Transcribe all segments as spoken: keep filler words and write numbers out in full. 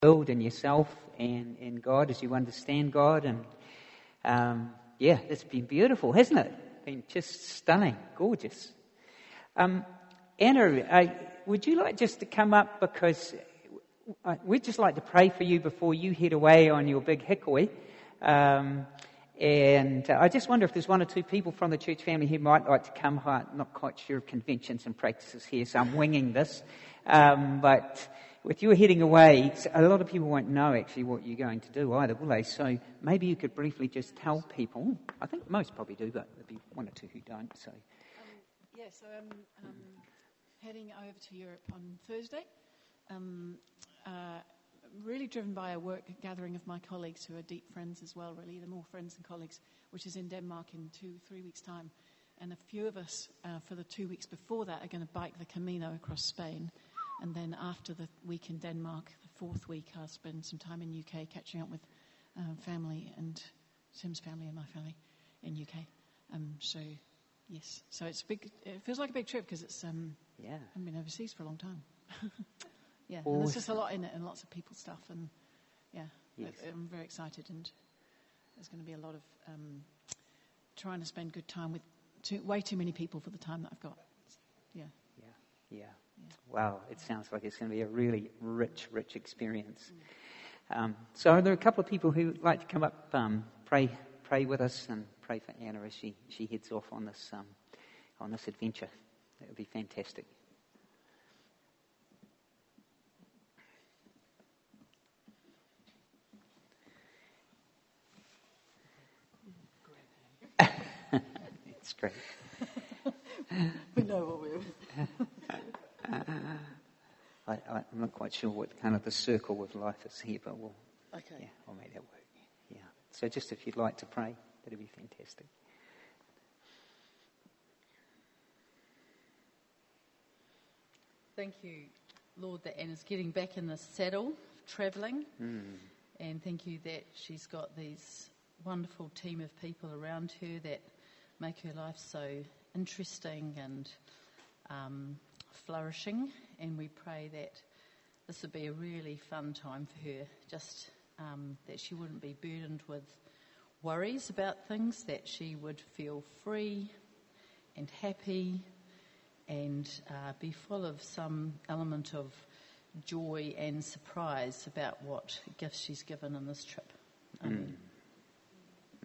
world and yourself and, and God as you understand God. And um, yeah, it's been beautiful, hasn't it? Been just stunning, gorgeous. Um, Anna, I, would you like just to come up, because I, we'd just like to pray for you before you head away on your big hikoi. Um, and uh, I just wonder if there's one or two people from the church family who might like to come. I'm not quite sure of conventions and practices here, so I'm winging this. Um, but with you heading away, a lot of people won't know actually what you're going to do either, will they? So maybe you could briefly just tell people. I think most probably do, but there'll be one or two who don't. So, um, yeah, so I'm um, heading over to Europe on Thursday. Um, uh, really driven by a work gathering of my colleagues who are deep friends as well, really. They're more friends than colleagues, which is in Denmark in two, three weeks' time. And a few of us, uh, for the two weeks before that, are going to bike the Camino across Spain. And then after the week in Denmark, the fourth week, I'll spend some time in U K catching up with uh, family and Tim's family and my family in U K. Um, so, yes. So it's a big, it feels like a big trip because it's, um, yeah. I've been overseas for a long time. Yeah, Awesome. and there's just a lot in it and lots of people stuff. And, yeah, yes. I'm very excited. And there's going to be a lot of um, trying to spend good time with too, way too many people for the time that I've got. Yeah. Yeah, yeah. Yeah. Wow, it sounds like it's going to be a really rich, rich experience. Mm. Um, so are there a couple of people who would like to come up, um, pray pray with us and pray for Anna as she, she heads off on this um, on this adventure? That would be fantastic. It's great. We know what we're... I, I, I'm not quite sure what kind of the circle of life is here, but we'll, okay. yeah, I'll make that work. Yeah. So just if you'd like to pray, that'd be fantastic. Thank you, Lord, that Anna's getting back in the saddle, travelling, Mm. and thank you that she's got these wonderful team of people around her that make her life so interesting and um, flourishing, and we pray that this would be a really fun time for her, just um, that she wouldn't be burdened with worries about things, that she would feel free and happy and uh, be full of some element of joy and surprise about what gifts she's given in this trip. Amen. Mm.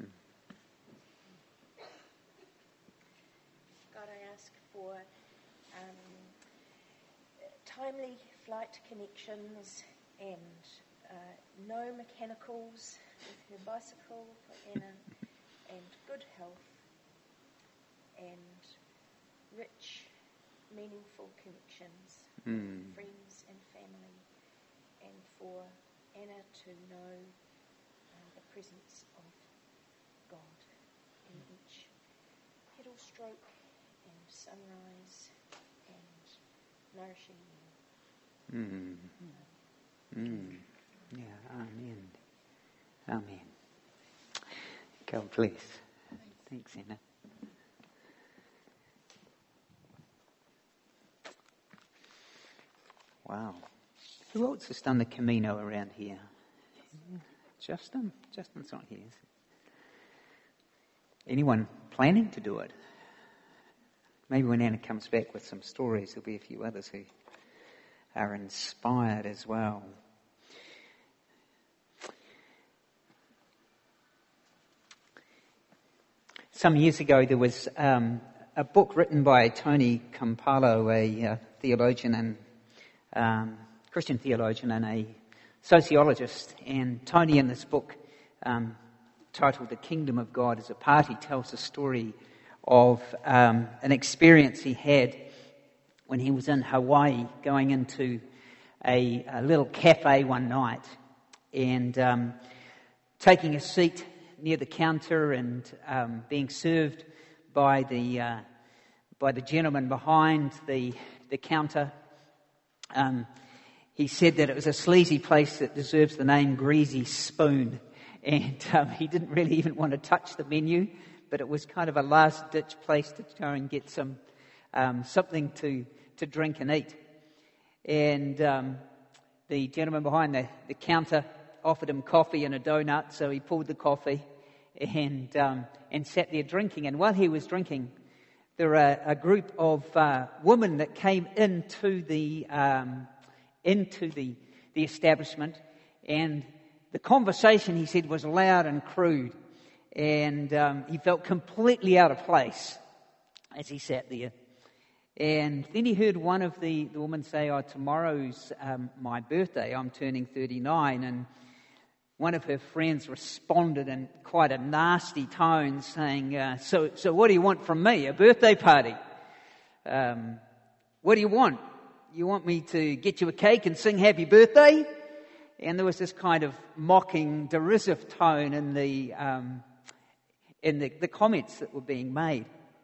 God, I ask for um, timely flight connections and uh, no mechanicals with her bicycle for Anna, and good health and rich, meaningful connections Mm. with friends and family, and for Anna to know uh, the presence of God in each pedal stroke and sunrise and nourishing meal. Mm. Mm. Yeah, amen. Amen. God bless. Thanks, Anna. Wow. Who else has done the Camino around here? Justin? Justin's not here. Anyone planning to do it? Maybe when Anna comes back with some stories, there'll be a few others who are inspired as well. Some years ago, there was um, a book written by Tony Campolo, a uh, theologian and um, Christian theologian and a sociologist. And Tony, in this book, um, titled "The Kingdom of God as a Party," tells the story of um, an experience he had when he was in Hawaii, going into a, a little cafe one night and um, taking a seat near the counter and um, being served by the uh, by the gentleman behind the the counter. Um, he said that it was a sleazy place that deserves the name Greasy Spoon, and um, he didn't really even want to touch the menu, but it was kind of a last-ditch place to try and get some um, something to, to drink and eat. And um, the gentleman behind the, the counter offered him coffee and a donut, so he pulled the coffee and um, and sat there drinking. And while he was drinking, there were a, a group of uh, women that came into the um, into the the establishment, and the conversation, he said, was loud and crude, and um, he felt completely out of place as he sat there. And then he heard one of the, the women say, "Oh, tomorrow's um, my birthday. I'm turning thirty-nine." And one of her friends responded in quite a nasty tone, saying, uh, "So, so what do you want from me? A birthday party? Um, what do you want? You want me to get you a cake and sing happy birthday?" And there was this kind of mocking, derisive tone in the um, in the, the comments that were being made.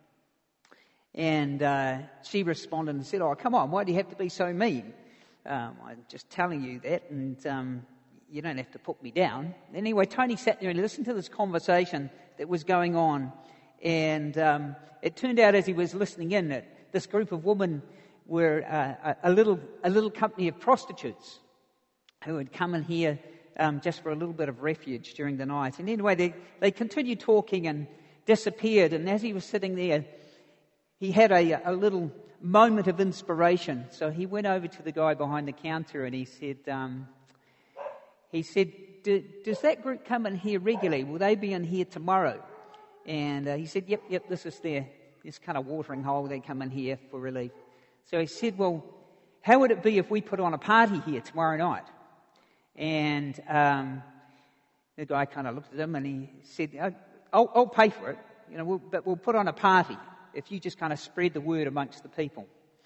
And uh, she responded and said, "Oh, come on, why do you have to be so mean? Um, I'm just telling you that, and um, you don't have to put me down." Anyway, Tony sat there and listened to this conversation that was going on. And um, it turned out, as he was listening in, that this group of women were uh, a, a little a little company of prostitutes who had come in here um, just for a little bit of refuge during the night. And anyway, they, they continued talking and disappeared. And as he was sitting there, he had a, a little moment of inspiration. So he went over to the guy behind the counter and he said, um, he said, "Does that group come in here regularly? Will they be in here tomorrow?" And uh, he said, yep, yep, this is their this kind of watering hole. They come in here for relief. So he said, "Well, how would it be if we put on a party here tomorrow night?" And um, the guy kind of looked at him and he said, I'll, I'll pay for it, you know, we'll, but we'll put on a party if you just kind of spread the word amongst the people.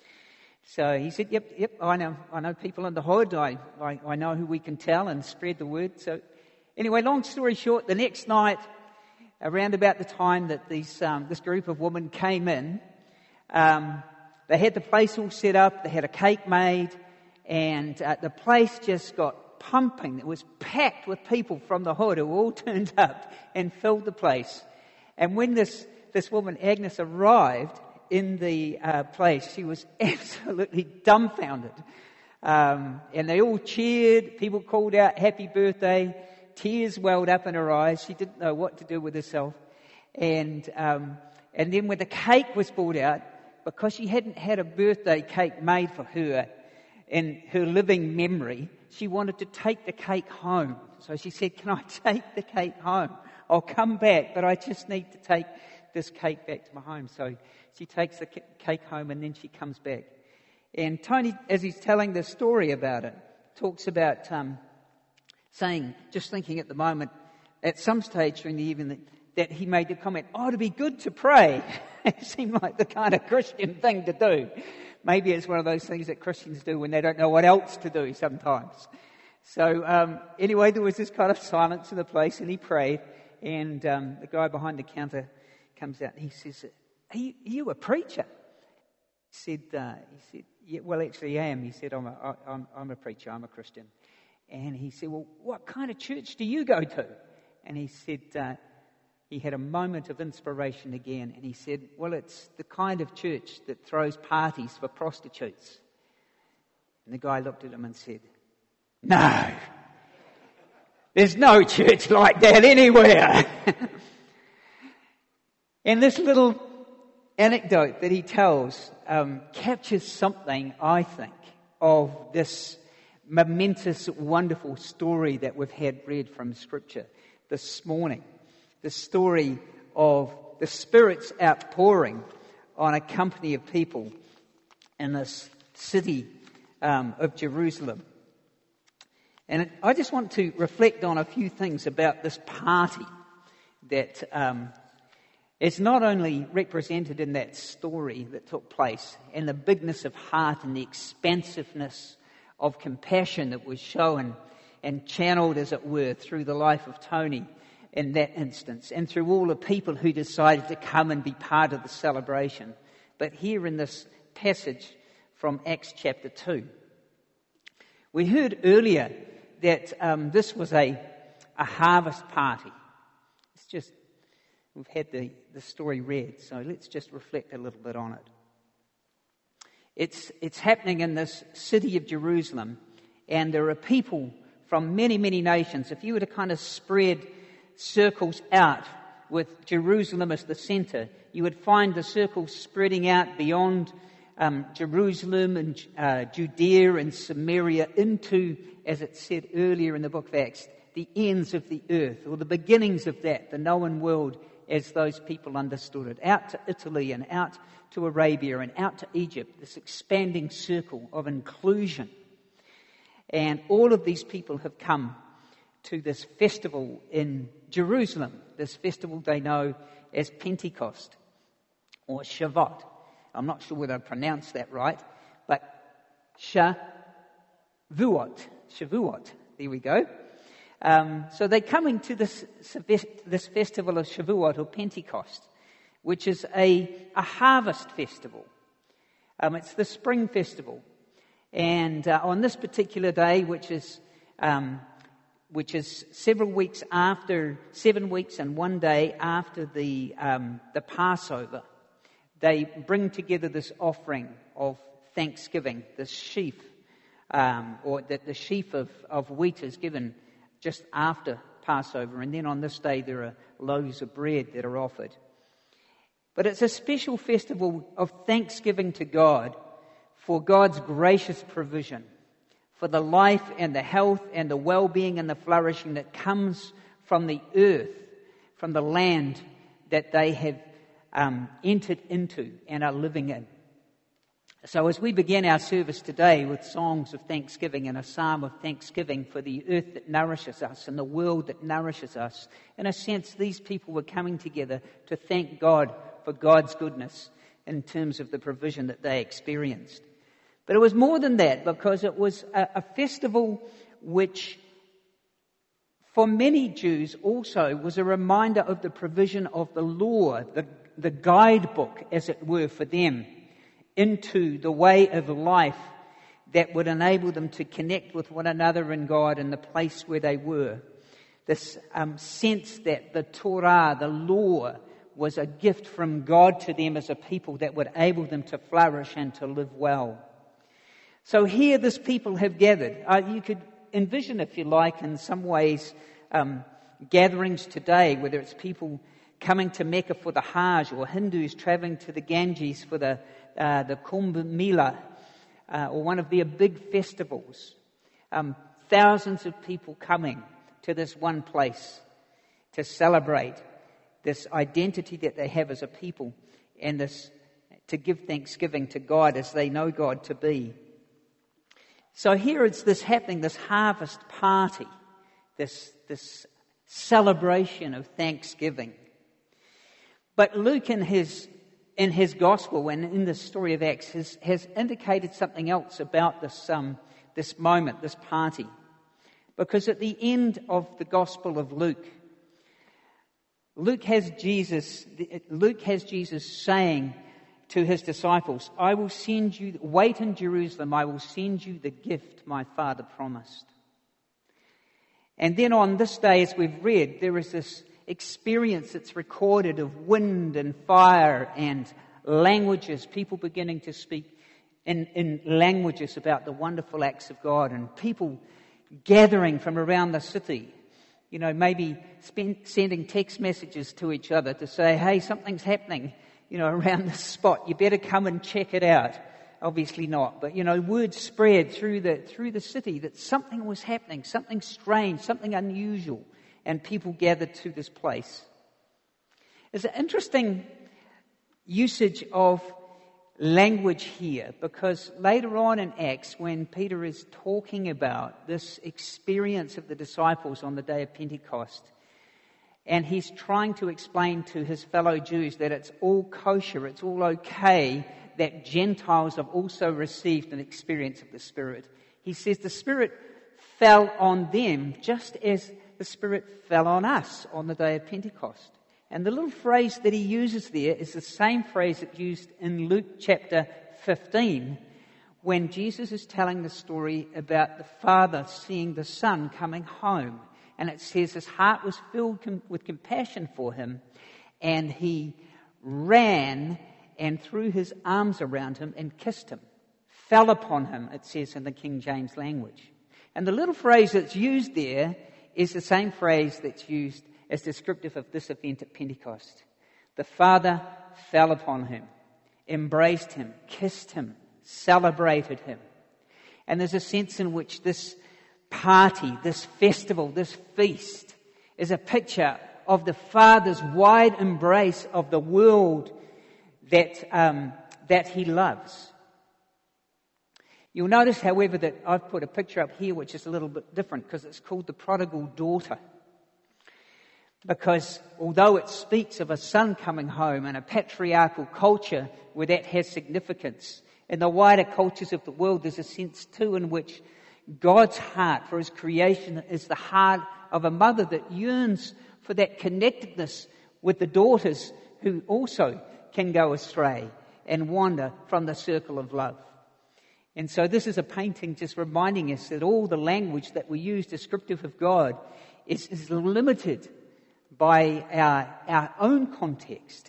So he said, yep, yep, I know I know people in the hood. I, I, I know who we can tell and spread the word. So anyway, long story short, the next night, around about the time that these um, this group of women came in, um, they had the place all set up, they had a cake made, and uh, the place just got pumping. It was packed with people from the hood who all turned up and filled the place. And when this, this woman, Agnes, arrived in the uh, place, she was absolutely dumbfounded. Um, and they all cheered. People called out, "Happy birthday." Tears welled up in her eyes. She didn't know what to do with herself. And um, and then when the cake was brought out, because she hadn't had a birthday cake made for her in her living memory, she wanted to take the cake home. So she said, "Can I take the cake home? I'll come back, but I just need to take this cake back to my home." So she takes the cake home and then she comes back. And Tony, as he's telling the story about it, talks about um, saying, just thinking at the moment, at some stage during the evening, that, that he made the comment, "Oh, it'd be good to pray." It seemed like the kind of Christian thing to do. Maybe it's one of those things that Christians do when they don't know what else to do sometimes. So um, anyway, there was this kind of silence in the place, and he prayed. And um, the guy behind the counter comes out and he says, "Are you, are you a preacher?" He said, uh, "He said, yeah, well, actually, I am." He said, I'm a, I'm, I'm a preacher. I'm a Christian." And he said, "Well, what kind of church do you go to?" And he said, uh, he had a moment of inspiration again, and he said, "Well, it's the kind of church that throws parties for prostitutes." And the guy looked at him and said, "No, there's no church like that anywhere." And this little anecdote that he tells um, captures something, I think, of this momentous, wonderful story that we've had read from Scripture this morning. The story of the Spirit's outpouring on a company of people in this city um, of Jerusalem. And it, I just want to reflect on a few things about this party that um, is not only represented in that story that took place, and the bigness of heart and the expansiveness of compassion that was shown and channeled, as it were, through the life of Tony in that instance, and through all the people who decided to come and be part of the celebration. But here in this passage from Acts chapter two, we heard earlier that um, this was a, a harvest party. It's just, we've had the, the story read, so let's just reflect a little bit on it. It's, it's happening in this city of Jerusalem, And there are people from many, many nations. If you were to kind of spread circles out with Jerusalem as the center, you would find the circles spreading out beyond um, Jerusalem and uh, Judea and Samaria into, as it said earlier in the book of Acts, the ends of the earth, or the beginnings of that, the known world as those people understood it. Out to Italy and out to Arabia and out to Egypt, this expanding circle of inclusion. And all of these people have come to this festival in Jerusalem, this festival they know as Pentecost or Shavuot. I'm not sure whether I pronounced that right, but Shavuot, Shavuot, there we go. Um, so they're coming to this, this festival of Shavuot or Pentecost, which is a, a harvest festival. Um, it's the spring festival. And uh, on this particular day, which is um, which is several weeks after, seven weeks and one day after the um, the Passover, they bring together this offering of thanksgiving, this sheaf, um, or that the sheaf of, of wheat is given just after Passover. And then on this day, there are loaves of bread that are offered. But it's a special festival of thanksgiving to God for God's gracious provision, for the life and the health and the well-being and the flourishing that comes from the earth, from the land that they have um, entered into and are living in. So as we begin our service today with songs of thanksgiving and a psalm of thanksgiving for the earth that nourishes us and the world that nourishes us, in a sense, these people were coming together to thank God for God's goodness in terms of the provision that they experienced. But it was more than that, because it was a, a festival which, for many Jews also, was a reminder of the provision of the law, the, the guidebook, as it were, for them, into the way of life that would enable them to connect with one another and God in the place where they were. This um, sense that the Torah, the law, was a gift from God to them as a people that would enable them to flourish and to live well. So here this people have gathered. Uh, you could envision, if you like, in some ways, um, gatherings today, whether it's people coming to Mecca for the Hajj or Hindus travelling to the Ganges for the uh, the Kumbh Mela uh, or one of their big festivals. Um, thousands of people coming to this one place to celebrate this identity that they have as a people and this to give thanksgiving to God as they know God to be. So here it's this happening, this harvest party, this, this celebration of thanksgiving. But Luke in his, in his gospel and in the story of Acts has, has indicated something else about this, um, this moment, this party. Because at the end of the gospel of Luke, Luke has Jesus, Luke has Jesus saying to his disciples, I will send you, wait in Jerusalem, I will send you the gift my Father promised. And then on this day, as we've read, there is this experience that's recorded of wind and fire and languages, people beginning to speak in, in languages about the wonderful acts of God, and people gathering from around the city, you know, maybe spend, sending text messages to each other to say, hey, something's happening, you know, around this spot. You better come and check it out. Obviously not. But, you know, word spread through the through the city that something was happening, something strange, something unusual, and people gathered to this place. There's an interesting usage of language here, because later on in Acts, when Peter is talking about this experience of the disciples on the day of Pentecost, and he's trying to explain to his fellow Jews that it's all kosher, it's all okay, that Gentiles have also received an experience of the Spirit. He says the Spirit fell on them just as the Spirit fell on us on the day of Pentecost. And the little phrase that he uses there is the same phrase that's used in Luke chapter fifteen, when Jesus is telling the story about the Father seeing the Son coming home. And it says his heart was filled com- with compassion for him, and he ran and threw his arms around him and kissed him. Fell upon him, it says in the King James language. And the little phrase that's used there is the same phrase that's used as descriptive of this event at Pentecost. The Father fell upon him, embraced him, kissed him, celebrated him. And there's a sense in which this party, this festival, this feast is a picture of the Father's wide embrace of the world that um, that he loves. You'll notice, however, that I've put a picture up here which is a little bit different because it's called the prodigal daughter. Because although it speaks of a son coming home in a patriarchal culture where that has significance, in the wider cultures of the world there's a sense too in which God's heart for his creation is the heart of a mother that yearns for that connectedness with the daughters who also can go astray and wander from the circle of love. And so this is a painting just reminding us that all the language that we use descriptive of God is, is limited by our, our own context.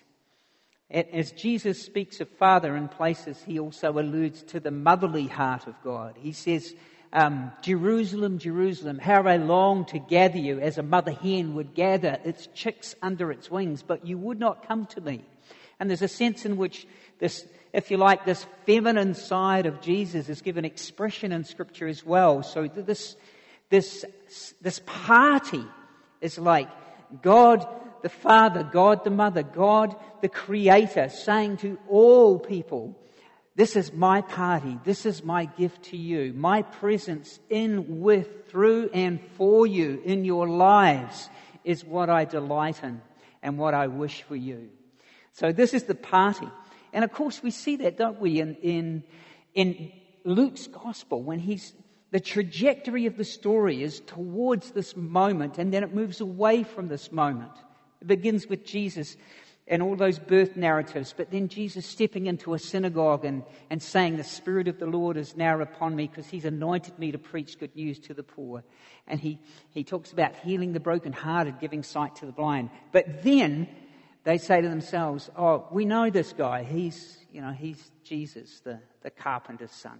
As Jesus speaks of Father in places, he also alludes to the motherly heart of God. He says, um, Jerusalem, Jerusalem, how I long to gather you as a mother hen would gather its chicks under its wings, but you would not come to me. And there's a sense in which this, if you like, this feminine side of Jesus is given expression in Scripture as well. So this, this, this party is like God the Father, God the Mother, God the Creator, saying to all people, this is my party, this is my gift to you, my presence in, with, through and for you in your lives is what I delight in and what I wish for you. So this is the party. And of course we see that, don't we, in, in, in Luke's Gospel, when he's, the trajectory of the story is towards this moment and then it moves away from this moment. It begins with Jesus and all those birth narratives, but then Jesus stepping into a synagogue and, and saying, the Spirit of the Lord is now upon me because he's anointed me to preach good news to the poor. And he, he talks about healing the brokenhearted, giving sight to the blind. But then they say to themselves, oh, we know this guy. He's, you know, he's Jesus, the, the carpenter's son.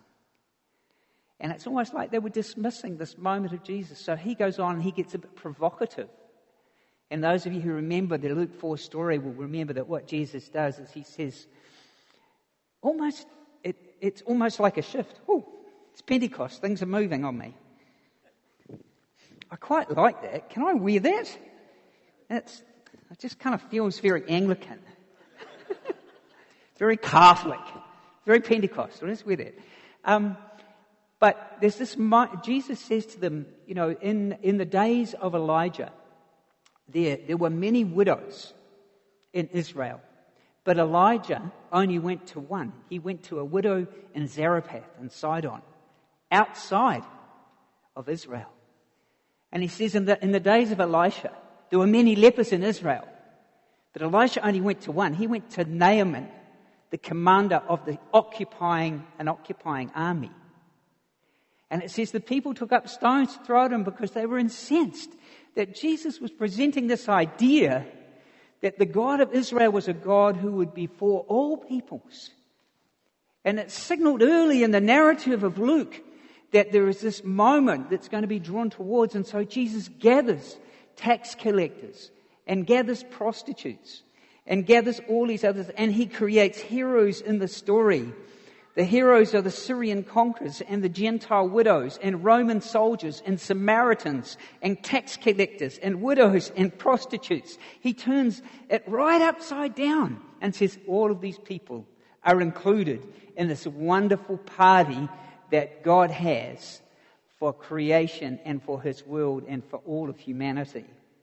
And it's almost like they were dismissing this moment of Jesus. So he goes on and he gets a bit provocative. And those of you who remember the Luke four story will remember that what Jesus does is he says, almost, it, it's almost like a shift. Oh, it's Pentecost. Things are moving on me. I quite like that. Can I wear that? It's, it just kind of feels very Anglican. Very Catholic. Very Pentecostal. Let's wear that. Um, but there's this, Jesus says to them, you know, in, in the days of Elijah, There, there were many widows in Israel, but Elijah only went to one. He went to a widow in Zarephath in Sidon, outside of Israel. And he says in the, in the days of Elisha, there were many lepers in Israel, but Elisha only went to one. He went to Naaman, the commander of the occupying an occupying army. And it says the people took up stones to throw at him because they were incensed that Jesus was presenting this idea that the God of Israel was a God who would be for all peoples. And it's signaled early in the narrative of Luke that there is this moment that's going to be drawn towards. And so Jesus gathers tax collectors and gathers prostitutes and gathers all these others. And he creates heroes in the story. The heroes are the Syrian conquerors and the Gentile widows and Roman soldiers and Samaritans and tax collectors and widows and prostitutes. He turns it right upside down and says all of these people are included in this wonderful party that God has for creation and for his world and for all of humanity.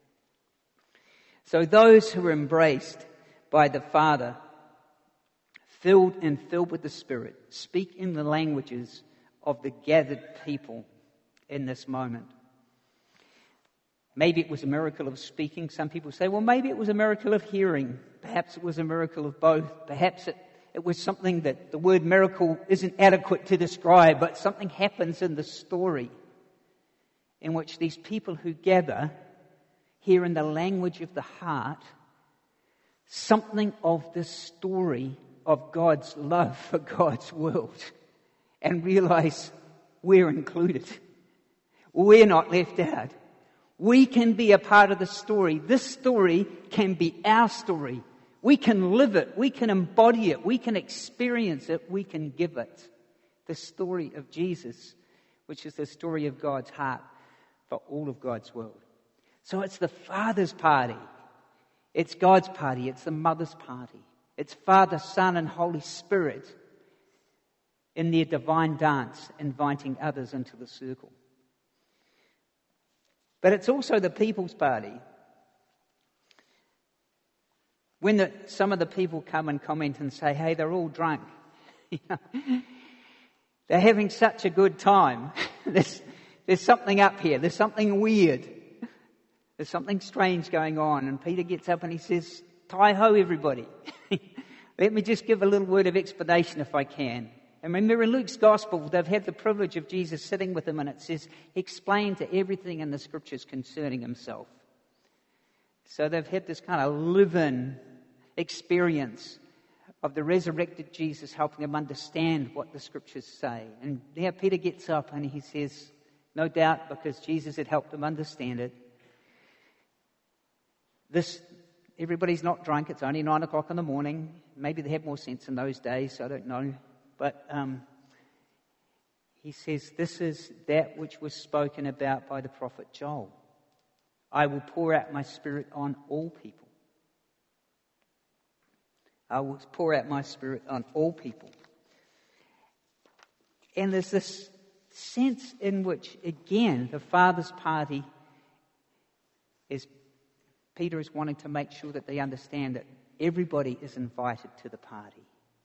So those who are embraced by the Father, filled and filled with the Spirit, speak in the languages of the gathered people in this moment. Maybe it was a miracle of speaking. Some people say, well, maybe it was a miracle of hearing. Perhaps it was a miracle of both. Perhaps it, it was something that the word miracle isn't adequate to describe, but something happens in the story in which these people who gather hear in the language of the heart something of this story of God's love for God's world and realize we're included. We're not left out. We can be a part of the story. This story can be our story. We can live it. We can embody it. We can experience it. We can give it. The story of Jesus, which is the story of God's heart for all of God's world. So it's the Father's party. It's God's party. It's the Mother's party. It's Father, Son, and Holy Spirit in their divine dance, inviting others into the circle. But it's also the people's party. When the, some of the people come and comment and say, hey, they're all drunk. They're having such a good time. there's, there's something up here. There's something weird. There's something strange going on. And Peter gets up and he says, "Hi-ho, everybody." Let me just give a little word of explanation if I can. And remember, in Luke's Gospel, they've had the privilege of Jesus sitting with them, and it says, he explained to everything in the Scriptures concerning himself. So they've had this kind of live-in experience of the resurrected Jesus helping them understand what the Scriptures say. And now Peter gets up and he says, no doubt because Jesus had helped them understand it, this, everybody's not drunk. It's only nine o'clock in the morning. Maybe they had more sense in those days, I don't know. But um, he says, this is that which was spoken about by the prophet Joel. I will pour out my Spirit on all people. I will pour out my Spirit on all people. And there's this sense in which, again, the Father's party is, Peter is wanting to make sure that they understand that everybody is invited to the party.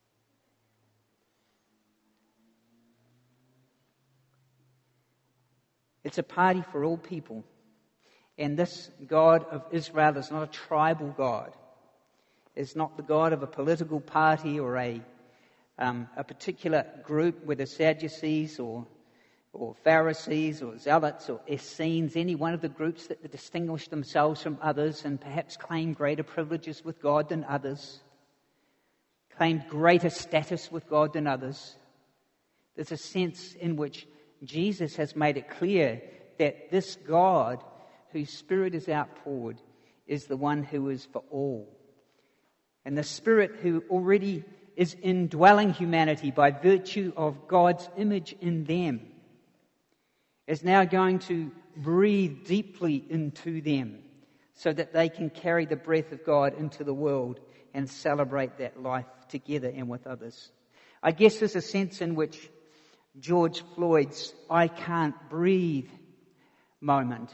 It's a party for all people. And this God of Israel is not a tribal God. It's not the God of a political party or a um, a particular group, whether Sadducees or or Pharisees or Zealots or Essenes, any one of the groups that distinguish themselves from others and perhaps claim greater privileges with God than others, claim greater status with God than others. There's a sense in which Jesus has made it clear that this God whose Spirit is outpoured is the one who is for all. And the Spirit who already is indwelling humanity by virtue of God's image in them is now going to breathe deeply into them so that they can carry the breath of God into the world and celebrate that life together and with others. I guess there's a sense in which George Floyd's "I can't breathe" moment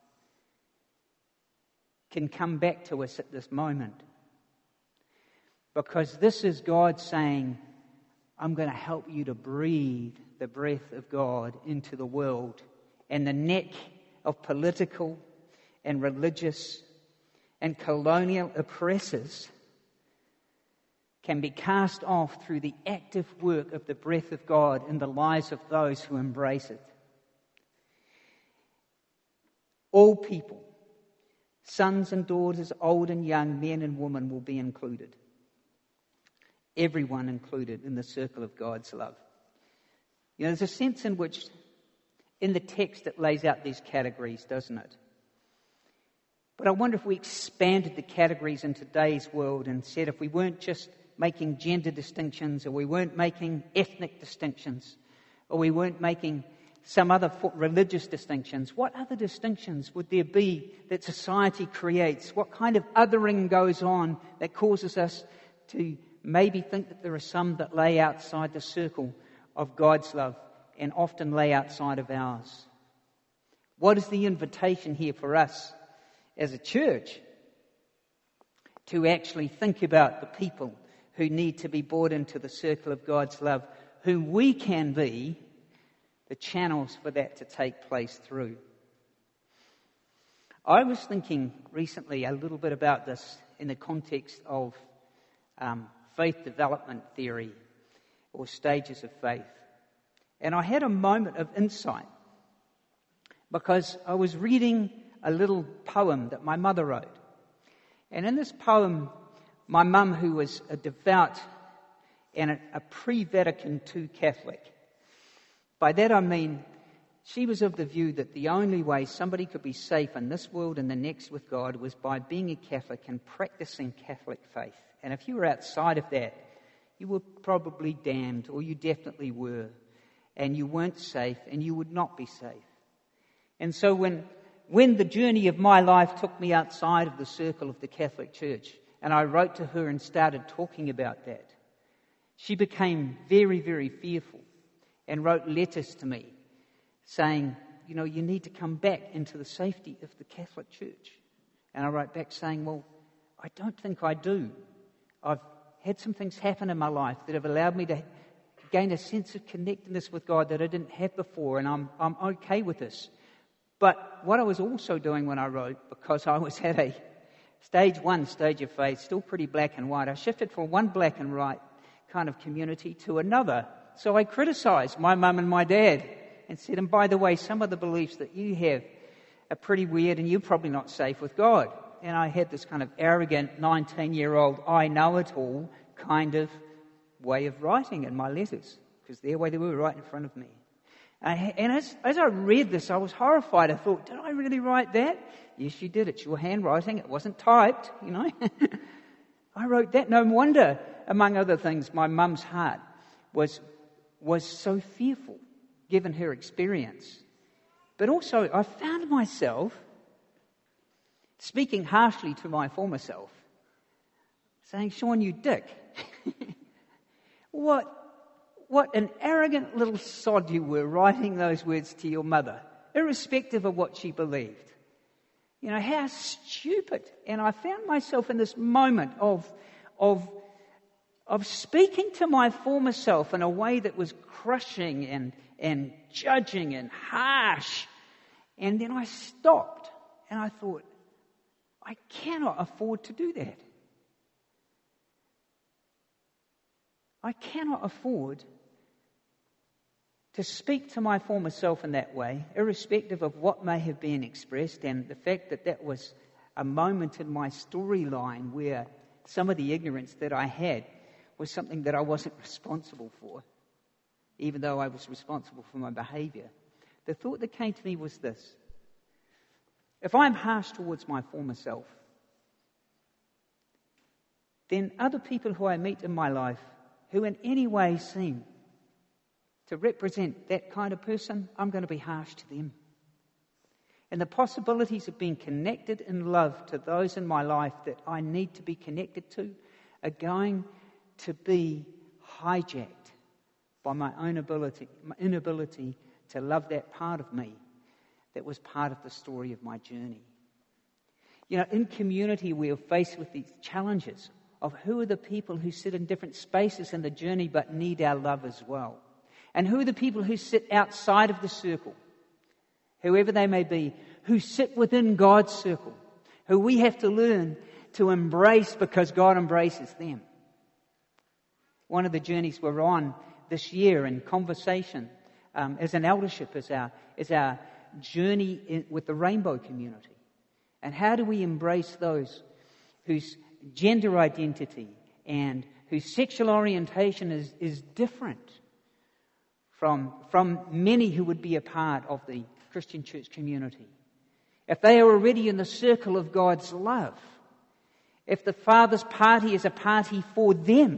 can come back to us at this moment. Because this is God saying, I'm going to help you to breathe the breath of God into the world. And the neck of political and religious and colonial oppressors can be cast off through the active work of the breath of God in the lives of those who embrace it. All people, sons and daughters, old and young, men and women will be included. Everyone included in the circle of God's love. You know, there's a sense in which, in the text, it lays out these categories, doesn't it? But I wonder if we expanded the categories in today's world and said if we weren't just making gender distinctions, or we weren't making ethnic distinctions, or we weren't making some other religious distinctions, what other distinctions would there be that society creates? What kind of othering goes on that causes us to maybe think that there are some that lay outside the circle of God's love and often lay outside of ours? What is the invitation here for us as a church to actually think about the people who need to be brought into the circle of God's love, whom we can be the channels for that to take place through? I was thinking recently a little bit about this in the context of um, faith development theory or stages of faith. And I had a moment of insight because I was reading a little poem that my mother wrote. And in this poem, my mum, who was a devout and a, a pre-Vatican two Catholic, by that I mean she was of the view that the only way somebody could be safe in this world and the next with God was by being a Catholic and practicing Catholic faith. And if you were outside of that, you were probably damned, or you definitely were, and you weren't safe, and you would not be safe. And so when when the journey of my life took me outside of the circle of the Catholic Church, and I wrote to her and started talking about that, she became very, very fearful and wrote letters to me saying, you know, you need to come back into the safety of the Catholic Church. And I wrote back saying, well, I don't think I do. I've had some things happen in my life that have allowed me to gain a sense of connectedness with God that I didn't have before, and I'm I'm okay with this. But what I was also doing when I wrote, because I was at a stage one stage of faith, still pretty black and white, I shifted from one black and white kind of community to another. So I criticised my mum and my dad and said, and by the way, some of the beliefs that you have are pretty weird and you're probably not safe with God. And I had this kind of arrogant nineteen-year-old, I know it all kind of way of writing in my letters, because their way they were right in front of me. And as, as I read this, I was horrified. I thought, did I really write that? Yes, you did. It's your handwriting. It wasn't typed, you know. I wrote that. No wonder, among other things, my mum's heart was was so fearful, given her experience. But also, I found myself speaking harshly to my former self, saying, Sean, you dick. What, what an arrogant little sod you were writing those words to your mother, irrespective of what she believed. You know, how stupid. And I found myself in this moment of, of, of speaking to my former self in a way that was crushing and, and judging and harsh. And then I stopped and I thought, I cannot afford to do that. I cannot afford to speak to my former self in that way, irrespective of what may have been expressed, and the fact that that was a moment in my storyline where some of the ignorance that I had was something that I wasn't responsible for, even though I was responsible for my behaviour. The thought that came to me was this: if I'm harsh towards my former self, then other people who I meet in my life who in any way seem to represent that kind of person, I'm going to be harsh to them. And the possibilities of being connected in love to those in my life that I need to be connected to are going to be hijacked by my own ability, my inability to love that part of me that was part of the story of my journey. You know, in community we are faced with these challenges of who are the people who sit in different spaces in the journey but need our love as well. And who are the people who sit outside of the circle, whoever they may be, who sit within God's circle, who we have to learn to embrace because God embraces them. One of the journeys we're on this year in conversation um, as an eldership is our, is our journey in, with the rainbow community. And how do we embrace those whose gender identity and whose sexual orientation is, is different From, from many who would be a part of the Christian church community? If they are already in the circle of God's love, if the Father's party is a party for them,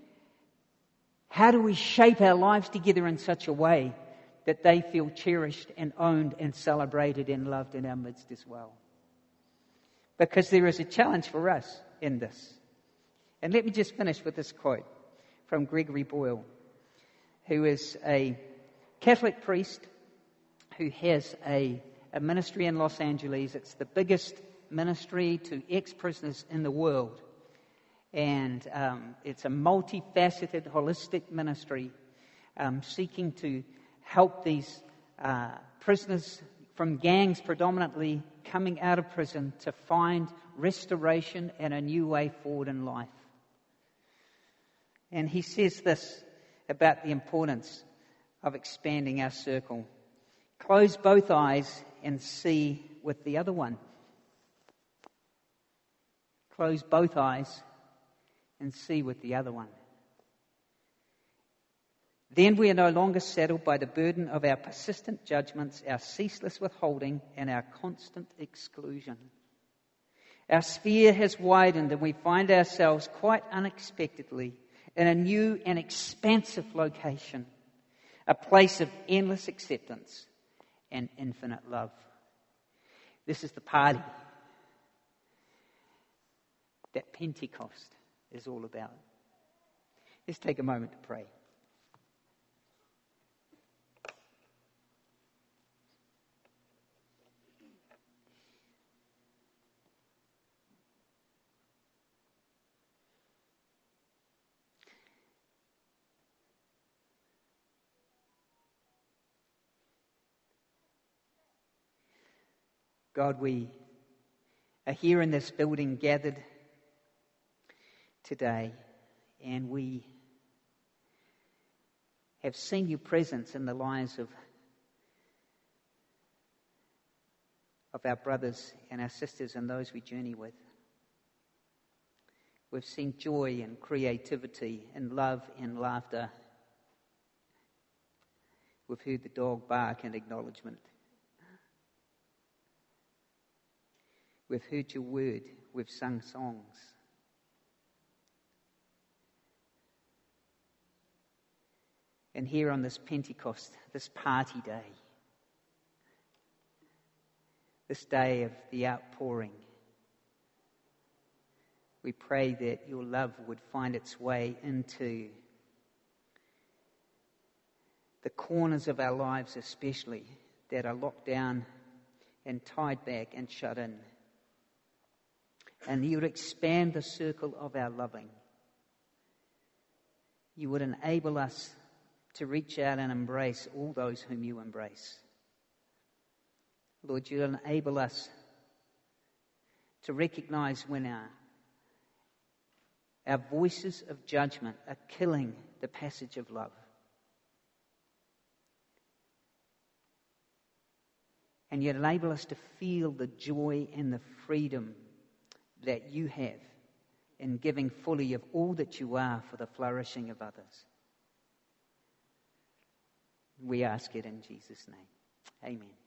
how do we shape our lives together in such a way that they feel cherished and owned and celebrated and loved in our midst as well? Because there is a challenge for us in this. And let me just finish with this quote from Gregory Boyle, who is a Catholic priest who has a, a ministry in Los Angeles. It's the biggest ministry to ex-prisoners in the world. And um, it's a multifaceted, holistic ministry um, seeking to help these uh, prisoners from gangs predominantly coming out of prison to find restoration and a new way forward in life. And he says this about the importance of expanding our circle. Close both eyes and see with the other one. Close both eyes and see with the other one. Then we are no longer saddled by the burden of our persistent judgments, our ceaseless withholding, and our constant exclusion. Our sphere has widened and we find ourselves quite unexpectedly in a new and expansive location, a place of endless acceptance and infinite love. This is the party that Pentecost is all about. Let's take a moment to pray. God, we are here in this building gathered today, and we have seen your presence in the lives of, of our brothers and our sisters and those we journey with. We've seen joy and creativity and love and laughter. We've heard the dog bark in acknowledgement. We've heard your word. We've sung songs. And here on this Pentecost, this party day, this day of the outpouring, we pray that your love would find its way into the corners of our lives, especially that are locked down and tied back and shut in. And you would expand the circle of our loving. You would enable us to reach out and embrace all those whom you embrace. Lord, you enable us to recognize when our, our voices of judgment are killing the passage of love. And you enable us to feel the joy and the freedom that you have in giving fully of all that you are for the flourishing of others. We ask it in Jesus' name. Amen.